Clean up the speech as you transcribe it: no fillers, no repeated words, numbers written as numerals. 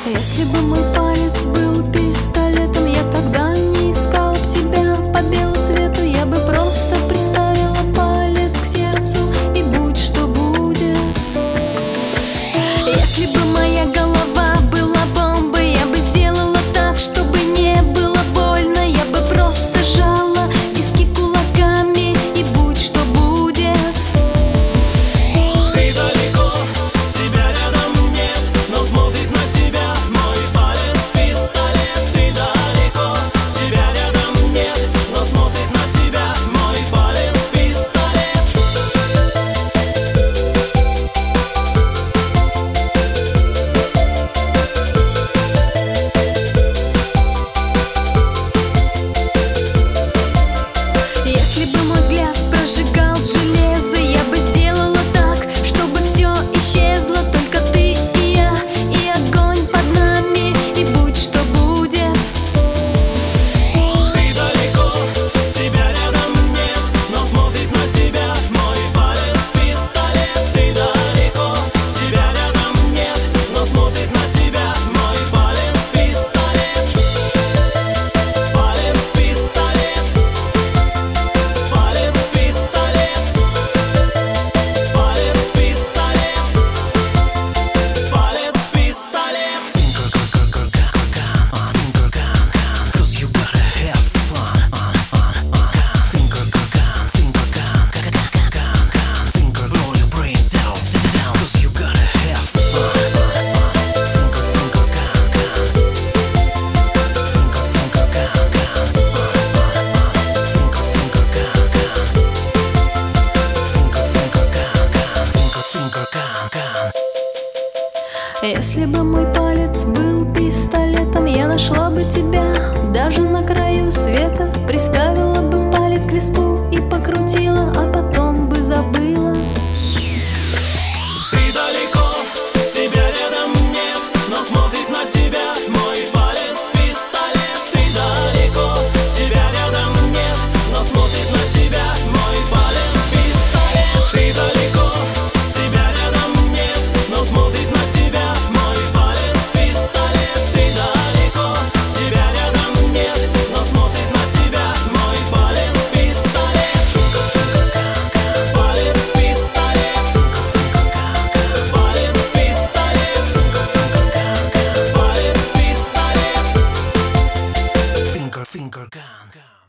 Если бы мой палец был пистолетом, я тогда не искала б тебя по белу свету. Я бы просто приставила палец к сердцу, и будь что будет. Если бы моя голова была бомбой, я бы сделала так, чтобы не было больно. Я бы просто сжала виски кулаками, и будь что будет. Ты далеко, тебя рядом нет, но смотрит на тебя мой палец пистолет. Ты далеко, тебя рядом нет, но смотрит на тебя мой палец пистолет. Если бы мой взгляд прожигал железо, я бы сделала так, чтобы все исчезло. Только ты и я, и огонь под нами, и будь что будет. Ты далеко, тебя рядом нет, но смотрит на тебя мой палец пистолет. Ты далеко, тебя рядом нет, но смотрит на тебя мой палец пистолет. Палец пистолет. Палец пистолет. Палец пистолет. Палец пистолет. Cause you gotta have fun. Finger blow your brain down. Cause you gotta have fun. Если бы мой палец был пистолетом, я нашла бы тебя даже на краю света. Приставила бы палец к виску и покрутила, а потом бы забыла. Ты далеко, тебя рядом нет, но смотрит на тебя мой палец пистолет. Ты далеко, тебя рядом нет, но смотрит на тебя мой палец пистолет. Ты далеко, тебя рядом нет, но смотрит на тебя мой палец пистолет. Ты далеко, тебя рядом нет, но смотрит на тебя мой палец пистолет. Палец пистолет. Палец пистолет. Палец пистолет. Finger gun.